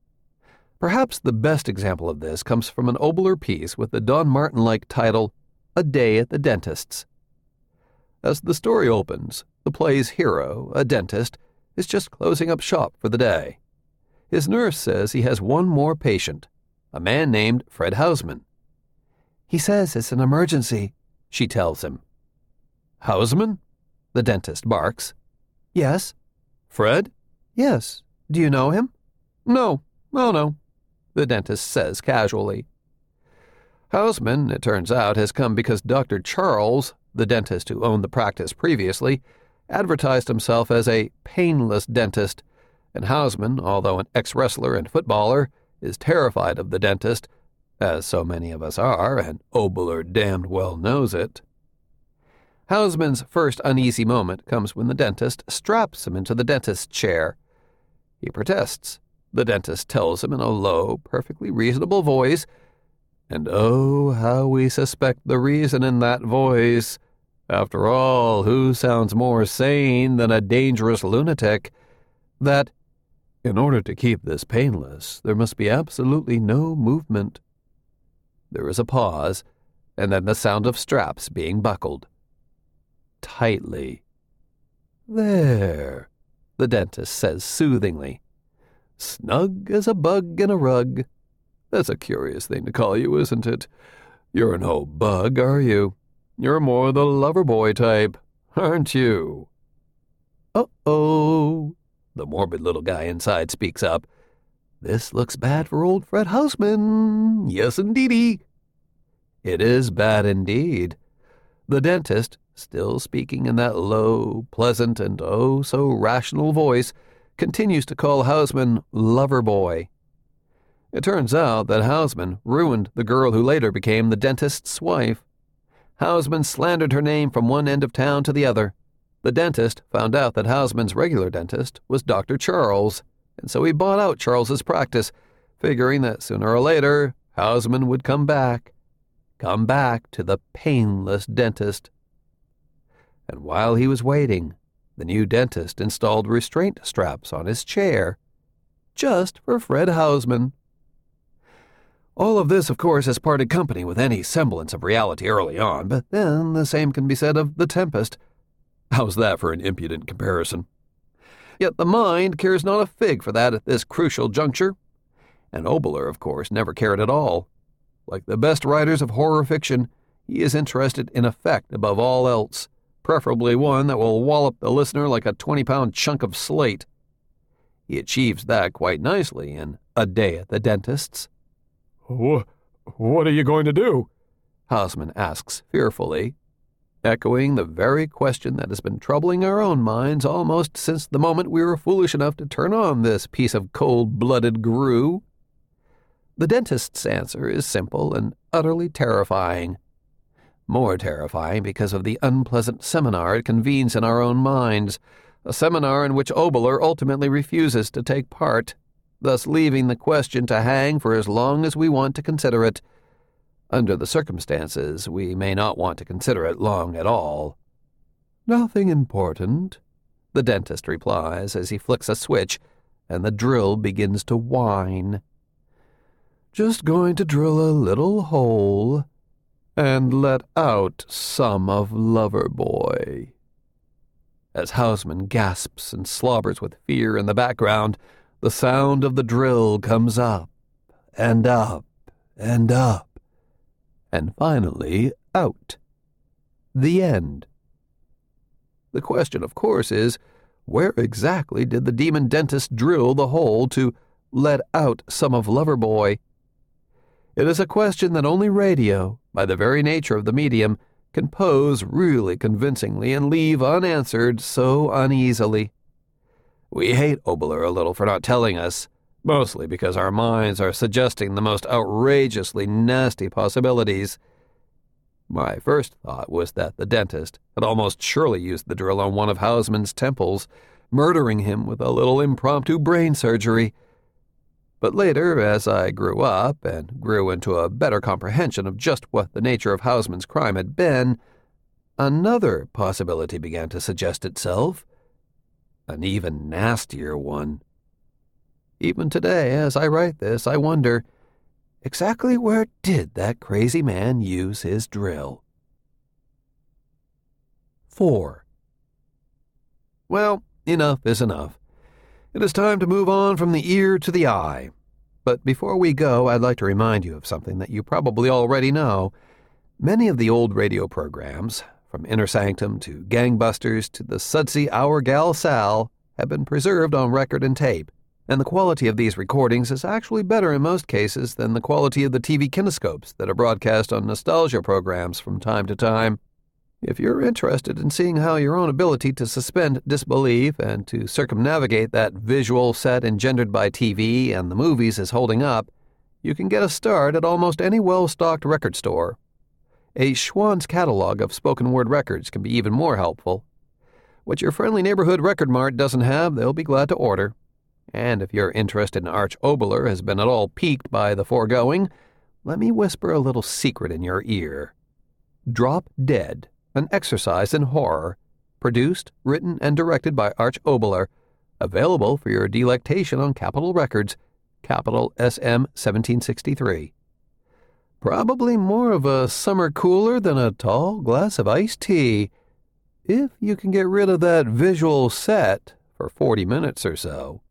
Perhaps the best example of this comes from an Oboler piece with the Don Martin-like title, A Day at the Dentist's. As the story opens, the play's hero, a dentist, is just closing up shop for the day. His nurse says he has one more patient, a man named Fred Hausman. He says it's an emergency, she tells him. Hausman? The dentist barks. Yes. Fred? Yes. Do you know him? No. Oh, no, the dentist says casually. Hausman, it turns out, has come because Doctor Charles, the dentist who owned the practice previously, advertised himself as a painless dentist, and Hausman, although an ex-wrestler and footballer, is terrified of the dentist, as so many of us are, and Oboler damned well knows it. Hausman's first uneasy moment comes when the dentist straps him into the dentist's chair. He protests. The dentist tells him in a low, perfectly reasonable voice, and oh, how we suspect the reason in that voice. After all, who sounds more sane than a dangerous lunatic? That, in order to keep this painless, there must be absolutely no movement. There is a pause, and then the sound of straps being buckled. Tightly. There, the dentist says soothingly. Snug as a bug in a rug. That's a curious thing to call you, isn't it? You're no bug, are you? You're more the lover boy type, aren't you? Uh-oh, the morbid little guy inside speaks up. This looks bad for old Fred Hausman. Yes, indeedy. It is bad indeed. The dentist, still speaking in that low, pleasant, and oh-so-rational voice, continues to call Hausman lover boy. It turns out that Hausman ruined the girl who later became the dentist's wife. Hausman slandered her name from one end of town to the other. The dentist found out that Hausman's regular dentist was Doctor Charles, and so he bought out Charles's practice, figuring that sooner or later Hausman would come back. Come back to the painless dentist. And while he was waiting, the new dentist installed restraint straps on his chair, just for Fred Hausman. All of this, of course, has parted company with any semblance of reality early on, but then the same can be said of The Tempest. How's that for an impudent comparison? Yet the mind cares not a fig for that at this crucial juncture. And Oboler, of course, never cared at all. Like the best writers of horror fiction, he is interested in effect above all else, preferably one that will wallop the listener like a twenty-pound chunk of slate. He achieves that quite nicely in A Day at the Dentist's. What, what are you going to do? Hausman asks fearfully, echoing the very question that has been troubling our own minds almost since the moment we were foolish enough to turn on this piece of cold-blooded grue. The dentist's answer is simple and utterly terrifying. More terrifying because of the unpleasant seminar it convenes in our own minds, a seminar in which Oboler ultimately refuses to take part, thus leaving the question to hang for as long as we want to consider it. Under the circumstances, we may not want to consider it long at all. Nothing important, the dentist replies as he flicks a switch and the drill begins to whine. Just going to drill a little hole and let out some of Loverboy. As Hausman gasps and slobbers with fear in the background, the sound of the drill comes up and up and up, and finally out. The end. The question, of course, is, Where exactly did the demon dentist drill the hole to let out some of Loverboy? It is a question that only radio, by the very nature of the medium, can pose really convincingly and leave unanswered so uneasily. We hate Oboler a little for not telling us, mostly because our minds are suggesting the most outrageously nasty possibilities. My first thought was that the dentist had almost surely used the drill on one of Hausman's temples, murdering him with a little impromptu brain surgery. But later, as I grew up and grew into a better comprehension of just what the nature of Hausman's crime had been, another possibility began to suggest itself, an even nastier one. Even today, as I write this, I wonder, exactly where did that crazy man use his drill? Four. Well, enough is enough. It is time to move on from the ear to the eye. But before we go, I'd like to remind you of something that you probably already know. Many of the old radio programs, from Inner Sanctum to Gangbusters to the Sudsy Our Gal Sal, have been preserved on record and tape, and the quality of these recordings is actually better in most cases than the quality of the T V kinescopes that are broadcast on nostalgia programs from time to time. If you're interested in seeing how your own ability to suspend disbelief and to circumnavigate that visual set engendered by T V and the movies is holding up, you can get a start at almost any well-stocked record store. A Schwann's catalog of spoken word records can be even more helpful. What your friendly neighborhood record mart doesn't have, they'll be glad to order. And if your interest in Arch Oboler has been at all piqued by the foregoing, let me whisper a little secret in your ear. Drop Dead, an exercise in horror, produced, written, and directed by Arch Oboler, available for your delectation on Capitol Records, Capitol S M seventeen sixty-three. Probably more of a summer cooler than a tall glass of iced tea, if you can get rid of that visual set for forty minutes or so.